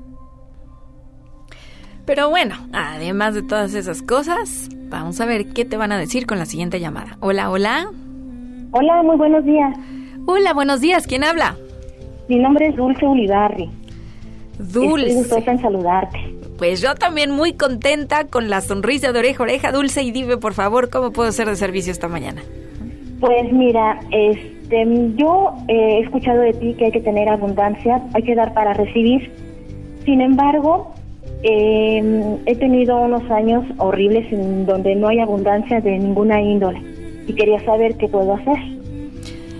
Pero bueno, además de todas esas cosas, vamos a ver qué te van a decir con la siguiente llamada. Hola, hola. Hola, muy buenos días. Hola, buenos días. ¿Quién habla? Mi nombre es Dulce Ulibarri. Dulce. Estoy gustosa en saludarte. Pues yo también muy contenta, con la sonrisa de oreja a oreja. Dulce, y dime, por favor, ¿cómo puedo ser de servicio esta mañana? Pues mira, yo he escuchado de ti que hay que tener abundancia, hay que dar para recibir. Sin embargo, he tenido unos años horribles en donde no hay abundancia de ninguna índole, y quería saber qué puedo hacer.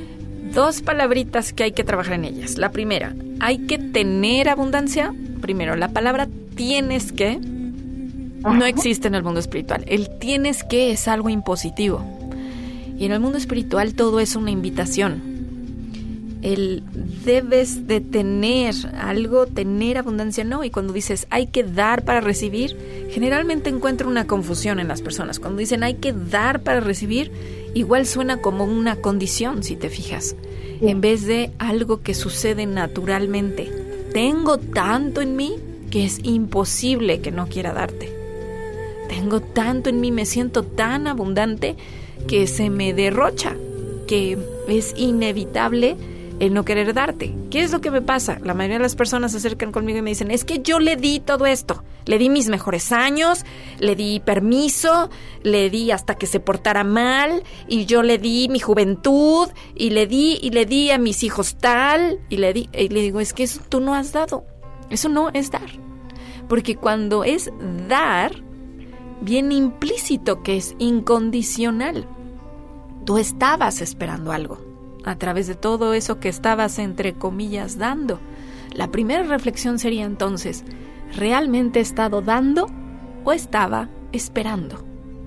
2 palabritas que hay que trabajar en ellas. La primera, hay que tener abundancia. Primero, la palabra tienes que no existe en el mundo espiritual. El tienes que es algo impositivo. Y en el mundo espiritual todo es una invitación. El debes de tener algo, tener abundancia, no. Y cuando dices hay que dar para recibir, generalmente encuentro una confusión en las personas. Cuando dicen hay que dar para recibir, igual suena como una condición, si te fijas, en vez de algo que sucede naturalmente. Tengo tanto en mí que es imposible que no quiera darte. Tengo tanto en mí, me siento tan abundante que se me derrocha, que es inevitable el no querer darte. ¿Qué es lo que me pasa? La mayoría de las personas se acercan conmigo y me dicen, es que yo le di todo esto. Le di mis mejores años, le di permiso, le di hasta que se portara mal, y yo le di mi juventud, y le di a mis hijos tal, y le digo, es que eso tú no has dado. Eso no es dar. Porque cuando es dar, viene implícito que es incondicional. Tú estabas esperando algo a través de todo eso que estabas, entre comillas, dando. La primera reflexión sería entonces, ¿realmente he estado dando o estaba esperando?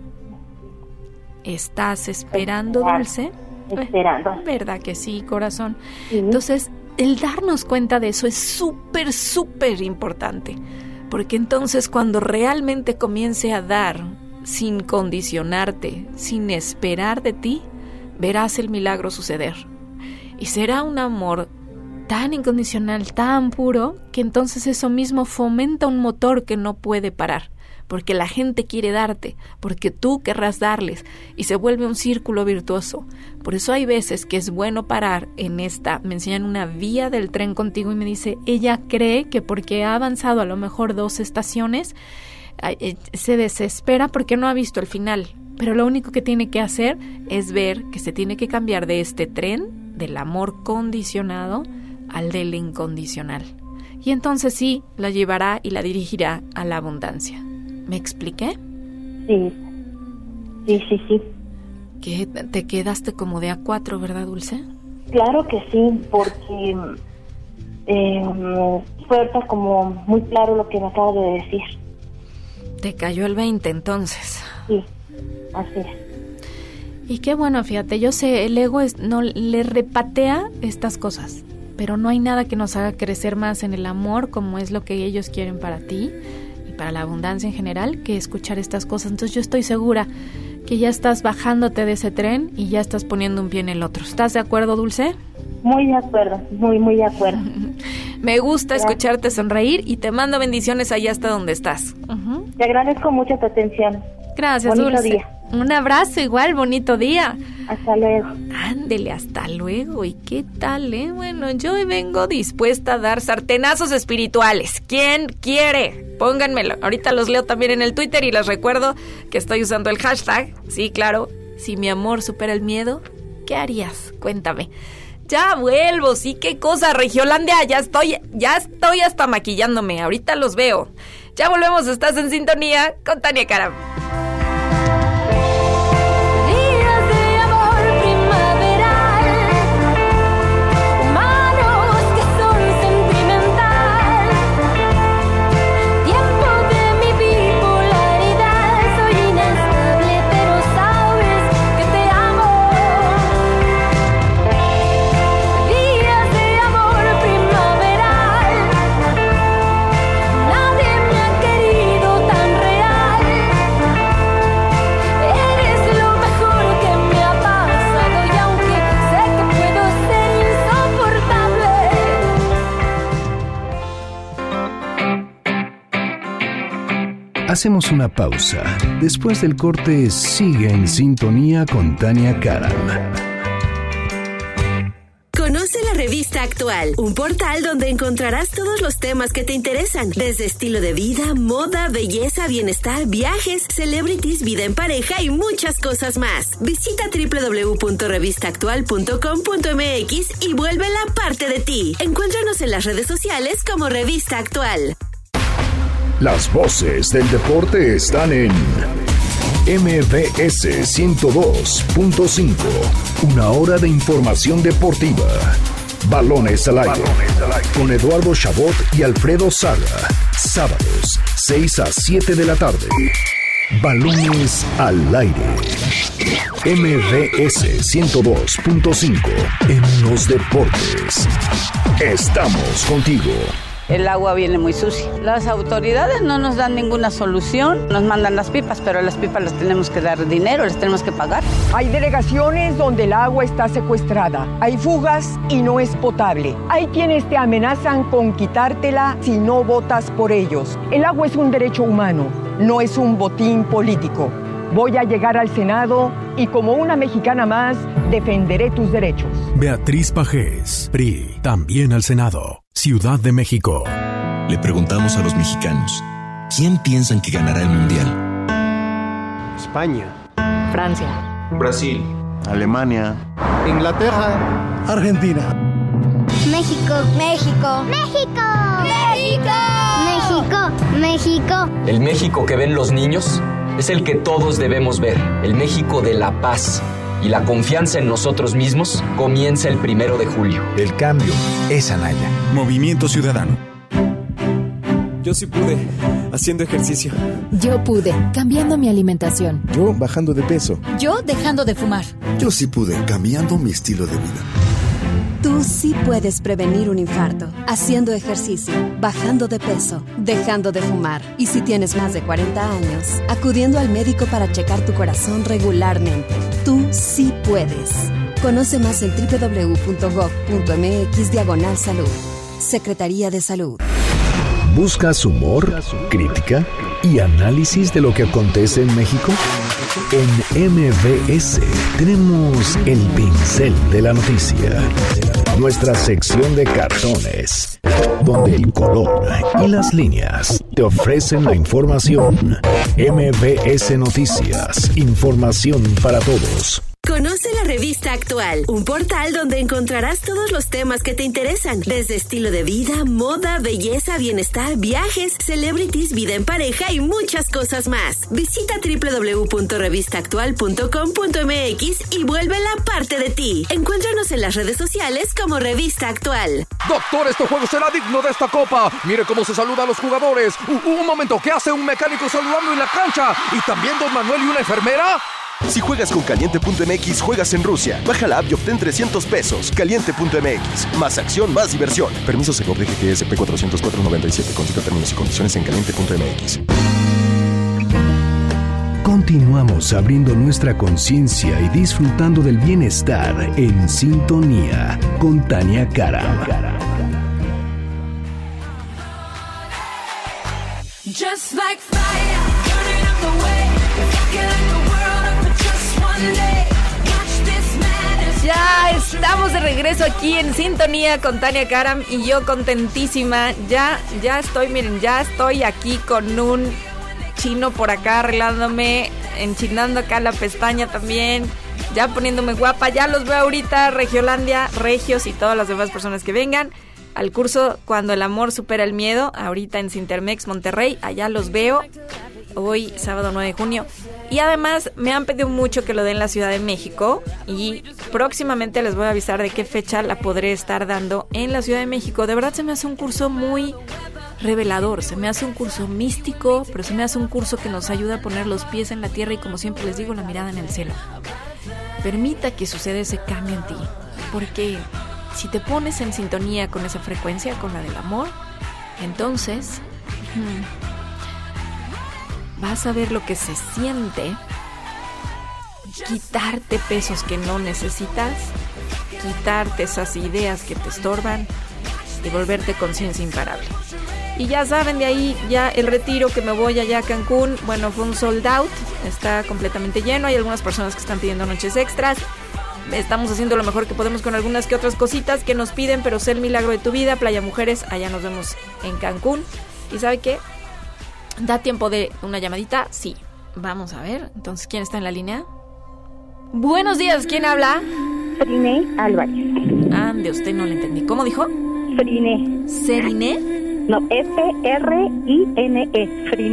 ¿Estás esperando, Dulce? Esperando. ¿Verdad que sí, corazón? Sí. Entonces, el darnos cuenta de eso es súper, súper importante. Porque entonces cuando realmente comience a dar sin condicionarte, sin esperar de ti, verás el milagro suceder. Y será un amor tan incondicional, tan puro, que entonces eso mismo fomenta un motor que no puede parar. Porque la gente quiere darte, porque tú querrás darles, y se vuelve un círculo virtuoso. Por eso hay veces que es bueno parar en esta, me enseñan una vía del tren contigo y me dice, ella cree que porque ha avanzado a lo mejor 2 estaciones, se desespera porque no ha visto el final. Pero lo único que tiene que hacer es ver que se tiene que cambiar de este tren, del amor condicionado, al del incondicional. Y entonces sí, la llevará y la dirigirá a la abundancia. ¿Me expliqué? Sí. Que te quedaste como de A4, ¿verdad, Dulce? Claro que sí, porque fue ahorita como muy claro lo que me acabo de decir. Te cayó el 20 entonces. Sí, así es. Y qué bueno, fíjate, yo sé, el ego no le repatea estas cosas, pero no hay nada que nos haga crecer más en el amor, como es lo que ellos quieren para ti y para la abundancia en general, que escuchar estas cosas. Entonces yo estoy segura que ya estás bajándote de ese tren y ya estás poniendo un pie en el otro. ¿Estás de acuerdo, Dulce? Muy de acuerdo, muy de acuerdo. Me gusta escucharte sonreír y te mando bendiciones allá hasta donde estás. Te agradezco mucho tu atención. Gracias, bonito Dulce. Día. Un abrazo igual, bonito día. Hasta luego. Ándele, hasta luego. ¿Y qué tal, Bueno, yo vengo dispuesta a dar sartenazos espirituales. ¿Quién quiere? Pónganmelo. Ahorita los leo también en el Twitter y les recuerdo que estoy usando el hashtag. Sí, claro. Si mi amor supera el miedo, ¿qué harías? Cuéntame. Ya vuelvo, sí, qué cosa, Regiolandia. Ya estoy hasta maquillándome. Ahorita los veo. Ya volvemos, estás en sintonía con Tania Karam. Hacemos una pausa. Después del corte, sigue en sintonía con Tania Karam. Conoce la revista Actual, un portal donde encontrarás todos los temas que te interesan, desde estilo de vida, moda, belleza, bienestar, viajes, celebrities, vida en pareja y muchas cosas más. Visita www.revistaactual.com.mx y vuélvela parte de ti. Encuéntranos en las redes sociales como Revista Actual. Las voces del deporte están en MBS 102.5. Una hora de información deportiva. Balones al aire. Con Eduardo Chabot y Alfredo Saga. Sábados, 6 a 7 de la tarde. Balones al aire. MBS 102.5. En los deportes. Estamos contigo. El agua viene muy sucia. Las autoridades no nos dan ninguna solución. Nos mandan las pipas, pero a las pipas les tenemos que dar dinero, les tenemos que pagar. Hay delegaciones donde el agua está secuestrada. Hay fugas y no es potable. Hay quienes te amenazan con quitártela si no votas por ellos. El agua es un derecho humano, no es un botín político. Voy a llegar al Senado y como una mexicana más, defenderé tus derechos. Beatriz Pajés, PRI, también al Senado. Ciudad de México. Le preguntamos a los mexicanos, ¿quién piensan que ganará el Mundial? España. Francia. Brasil. Alemania. Inglaterra. Argentina. México. México. México. México. México. México. El México que ven los niños es el que todos debemos ver. El México de la paz. Y la confianza en nosotros mismos comienza el 1 de julio. El cambio es Anaya. Movimiento Ciudadano. Yo sí pude, haciendo ejercicio. Yo pude, cambiando mi alimentación. Yo bajando de peso. Yo dejando de fumar. Yo sí pude, cambiando mi estilo de vida. Tú sí puedes prevenir un infarto, haciendo ejercicio, bajando de peso, dejando de fumar. Y si tienes más de 40 años, acudiendo al médico para checar tu corazón regularmente. Tú sí puedes. Conoce más en www.gov.mx/salud. Secretaría de Salud. ¿Buscas humor, crítica y análisis de lo que acontece en México? En MBS tenemos el pincel de la noticia. Nuestra sección de cartones, donde el color y las líneas te ofrecen la información. MBS Noticias, información para todos. Conoce la revista Actual, un portal donde encontrarás todos los temas que te interesan, desde estilo de vida, moda, belleza, bienestar, viajes, celebrities, vida en pareja y muchas cosas más. Visita www.revistaactual.com.mx y vuélvela parte de ti. Encuéntranos en las redes sociales como Revista Actual. Doctor, este juego será digno de esta copa. Mire cómo se saluda a los jugadores. Un momento, ¿qué hace un mecánico saludando en la cancha? ¿Y también don Manuel y una enfermera? Si juegas con Caliente.mx, juegas en Rusia. Baja la app y obtén 300 pesos. Caliente.mx. Más acción, más diversión. Permiso Segov de GGSP 404-97. Consulta términos y condiciones en Caliente.mx. Continuamos abriendo nuestra conciencia y disfrutando del bienestar en sintonía con Tania Karam. Just like fire, burning up the way, like the world up for just one day. Watch this madness. Ya estamos de regreso aquí en sintonía con Tania Karam y yo contentísima. Ya estoy, miren, ya estoy aquí con un chino por acá arreglándome, enchinando acá la pestaña también, ya poniéndome guapa. Ya los veo ahorita, Regiolandia, Regios y todas las demás personas que vengan al curso Cuando el amor supera el miedo, ahorita en Cintermex Monterrey. Allá los veo hoy, sábado 9 de junio. Y además me han pedido mucho que lo dé en la Ciudad de México y próximamente les voy a avisar de qué fecha la podré estar dando en la Ciudad de México. De verdad se me hace un curso muy revelador, se me hace un curso místico, pero se me hace un curso que nos ayuda a poner los pies en la tierra y, como siempre les digo, la mirada en el cielo. Permita que suceda ese cambio en ti, porque si te pones en sintonía con esa frecuencia, con la del amor, entonces vas a ver lo que se siente quitarte pesos que no necesitas, quitarte esas ideas que te estorban y volverte conciencia imparable. Y ya saben, de ahí ya el retiro que me voy allá a Cancún, bueno, fue un sold out, está completamente lleno, hay algunas personas que están pidiendo noches extras. Estamos haciendo lo mejor que podemos con algunas que otras cositas que nos piden, pero sé el milagro de tu vida, Playa Mujeres, allá nos vemos en Cancún. ¿Y sabe qué? ¿Da tiempo de una llamadita? Sí. Vamos a ver, entonces, ¿quién está en la línea? Buenos días, ¿quién habla? Seriné Álvarez. De usted no le entendí. ¿Cómo dijo? Seriné. ¿Seriné? No, F-R-I-N-E, Friné.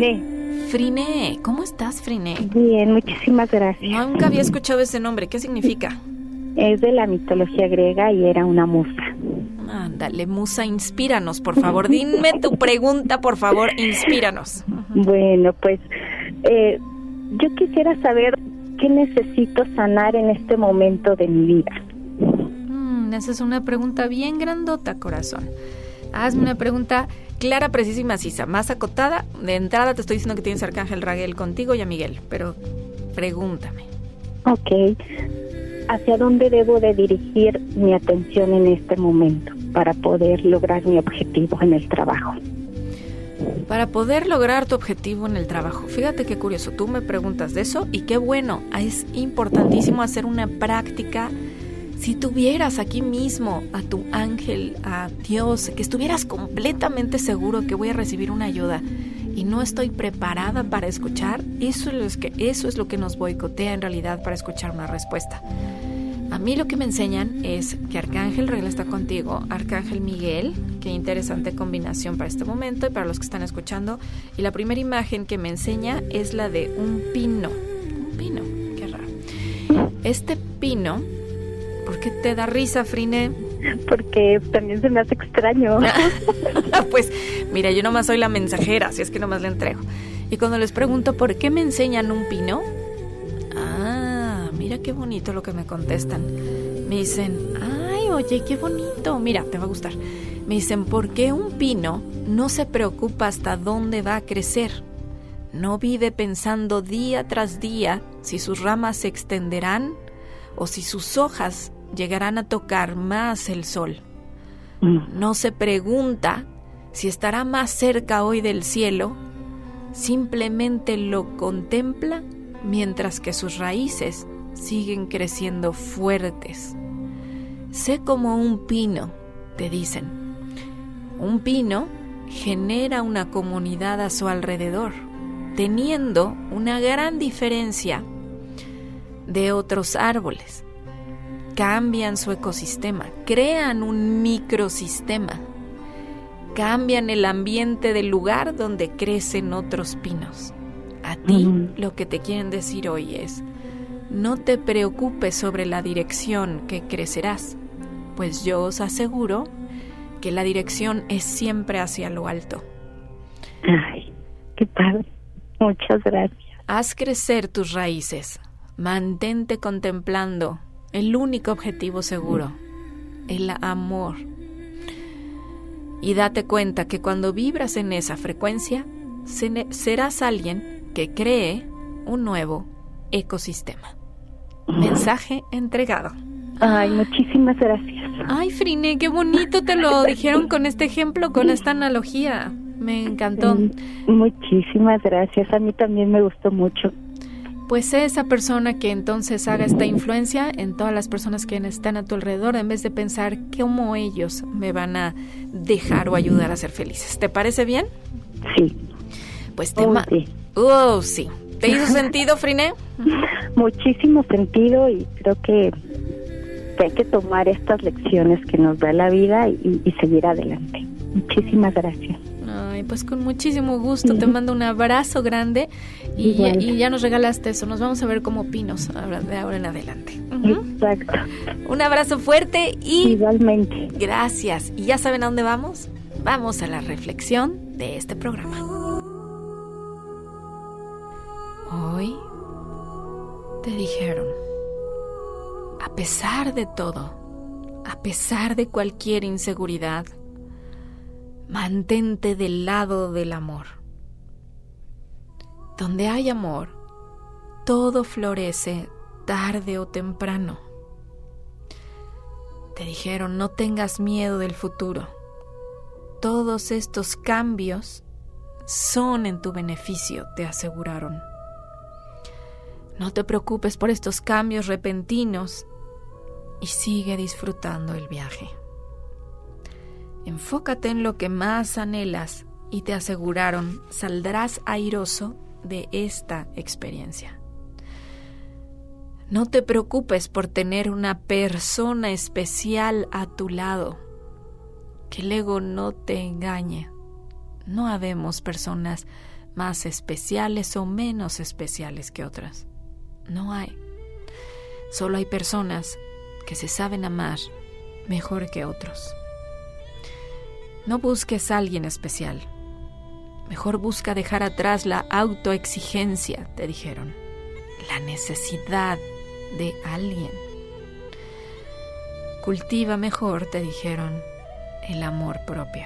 Frine. ¿Cómo estás, Frine? Bien, muchísimas gracias. Nunca había escuchado ese nombre. ¿Qué significa? Es de la mitología griega y era una musa. Ándale, musa, inspíranos, por favor. Dime tu pregunta, por favor, inspíranos. Bueno, pues yo quisiera saber qué necesito sanar en este momento de mi vida. Esa es una pregunta bien grandota, corazón. Hazme una pregunta clara, precisa y maciza, más acotada. De entrada te estoy diciendo que tienes a Arcángel Raguel contigo y a Miguel, pero pregúntame. Ok. ¿Hacia dónde debo de dirigir mi atención en este momento para poder lograr mi objetivo en el trabajo? Para poder lograr tu objetivo en el trabajo. Fíjate qué curioso, tú me preguntas de eso y qué bueno. Es importantísimo hacer una práctica. Si tuvieras aquí mismo a tu ángel, a Dios, que estuvieras completamente seguro que voy a recibir una ayuda y no estoy preparada para escuchar, eso es lo que nos boicotea en realidad para escuchar una respuesta. A mí lo que me enseñan es que Arcángel Raguel está contigo, Arcángel Miguel, qué interesante combinación para este momento y para los que están escuchando. Y la primera imagen que me enseña es la de un pino. Un pino, qué raro. Este pino, ¿por qué te da risa, Frine? Porque también se me hace extraño. Pues mira, yo nomás soy la mensajera, así es que nomás le entrego. Y cuando les pregunto por qué me enseñan un pino, mira qué bonito lo que me contestan. Me dicen, ay, oye, qué bonito. Mira, te va a gustar. Me dicen, ¿por qué un pino no se preocupa hasta dónde va a crecer? No vive pensando día tras día si sus ramas se extenderán o si sus hojas llegarán a tocar más el sol. No se pregunta si estará más cerca hoy del cielo, simplemente lo contempla mientras que sus raíces siguen creciendo fuertes. Sé como un pino, te dicen. Un pino genera una comunidad a su alrededor, teniendo una gran diferencia de otros árboles. Cambian su ecosistema, crean un microsistema, cambian el ambiente del lugar donde crecen otros pinos. A ti lo que te quieren decir hoy es: no te preocupes sobre la dirección que crecerás, pues yo os aseguro que la dirección es siempre hacia lo alto. Ay, qué padre. Muchas gracias. Haz crecer tus raíces. Mantente contemplando el único objetivo seguro, el amor. Y date cuenta que cuando vibras en esa frecuencia, serás alguien que cree un nuevo ecosistema. Mensaje entregado. Ay, muchísimas gracias. Ay, Frine, qué bonito te lo dijeron con este ejemplo, con esta analogía. Me encantó. Muchísimas gracias. A mí también me gustó mucho. Pues sé esa persona que entonces haga esta influencia en todas las personas que están a tu alrededor, en vez de pensar cómo ellos me van a dejar o ayudar a ser felices. ¿Te parece bien? Sí. Pues sí. Sí. ¿Te hizo sentido, Frine? Muchísimo sentido, y creo que hay que tomar estas lecciones que nos da la vida y seguir adelante. Muchísimas gracias. Ay, pues con muchísimo gusto. Te mando un abrazo grande y ya nos regalaste eso. Nos vamos a ver como pinos de ahora en adelante. Exacto. Un abrazo fuerte y... Igualmente. Gracias. ¿Y ya saben a dónde vamos? Vamos a la reflexión de este programa. Hoy te dijeron, a pesar de todo, a pesar de cualquier inseguridad, mantente del lado del amor. Donde hay amor, todo florece tarde o temprano. Te dijeron, no tengas miedo del futuro. Todos estos cambios son en tu beneficio, te aseguraron. No te preocupes por estos cambios repentinos y sigue disfrutando el viaje. Enfócate en lo que más anhelas y te aseguraron, saldrás airoso de esta experiencia. No te preocupes por tener una persona especial a tu lado. Que el ego no te engañe. No habemos personas más especiales o menos especiales que otras. No hay. Solo hay personas que se saben amar mejor que otros. No busques a alguien especial. Mejor busca dejar atrás la autoexigencia, te dijeron. La necesidad de alguien. Cultiva mejor, te dijeron, el amor propio.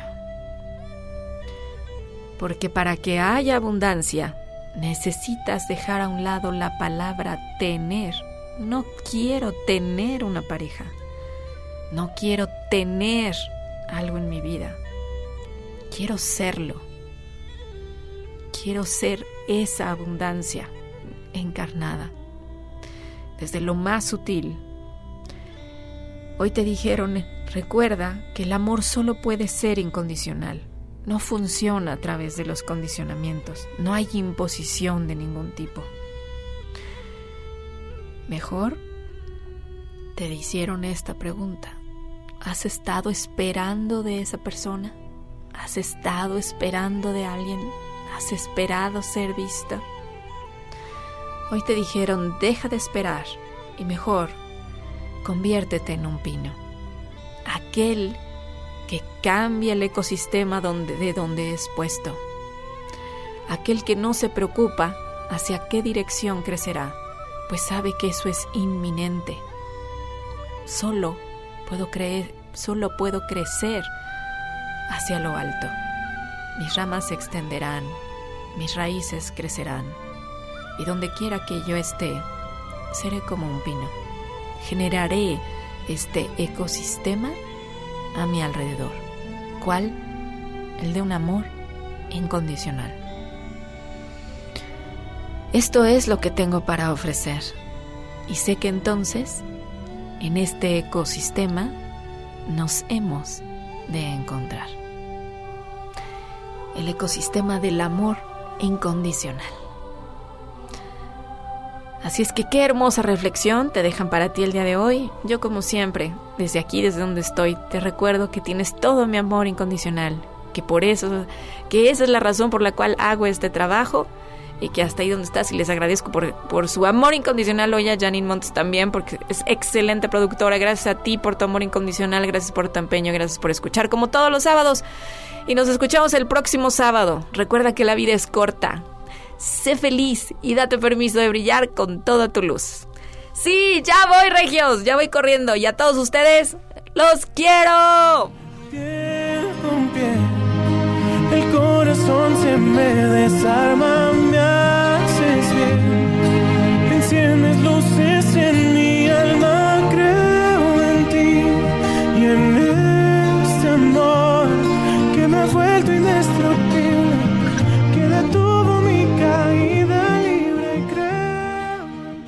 Porque para que haya abundancia, necesitas dejar a un lado la palabra tener. No quiero tener una pareja. No quiero tener algo en mi vida. Quiero serlo. Quiero ser esa abundancia encarnada. Desde lo más sutil. Hoy te dijeron, recuerda que el amor solo puede ser incondicional. No funciona a través de los condicionamientos. No hay imposición de ningún tipo. Mejor te hicieron esta pregunta. ¿Has estado esperando de esa persona? ¿Has estado esperando de alguien? ¿Has esperado ser vista? Hoy te dijeron, deja de esperar y mejor, conviértete en un pino. Aquel que cambia el ecosistema de donde es puesto. Aquel que no se preocupa hacia qué dirección crecerá, pues sabe que eso es inminente. Solo puedo crecer hacia lo alto. Mis ramas se extenderán, mis raíces crecerán, y donde quiera que yo esté, seré como un pino. Generaré este ecosistema a mi alrededor. ¿Cuál? El de un amor incondicional. Esto es lo que tengo para ofrecer. Y sé que entonces, en este ecosistema, nos hemos de encontrar. El ecosistema del amor incondicional. Así es que qué hermosa reflexión te dejan para ti el día de hoy. Yo, como siempre, desde aquí, desde donde estoy, te recuerdo que tienes todo mi amor incondicional, que esa es la razón por la cual hago este trabajo, y que hasta ahí donde estás, y les agradezco por su amor incondicional. Hoy a Janine Montes también, porque es excelente productora. Gracias a ti por tu amor incondicional, gracias por tu empeño, gracias por escuchar como todos los sábados, y nos escuchamos el próximo sábado. Recuerda que la vida es corta. Sé feliz y date permiso de brillar con toda tu luz. Sí, ya voy, regios, ya voy corriendo, y a todos ustedes los quiero. Pie con pie, el corazón se me desarma, me haces bien, enciendes luces en mi alma, creo en ti y en este amor que me ha vuelto indestructible, que detuvo mi caída libre, creo en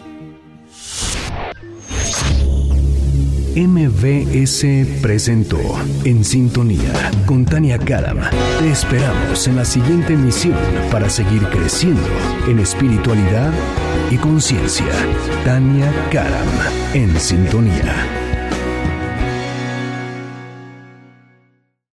ti. MBS presentó En Sintonía con Tania Karam. Te esperamos en la siguiente emisión para seguir creciendo en espiritualidad y conciencia. Tania Karam, En Sintonía.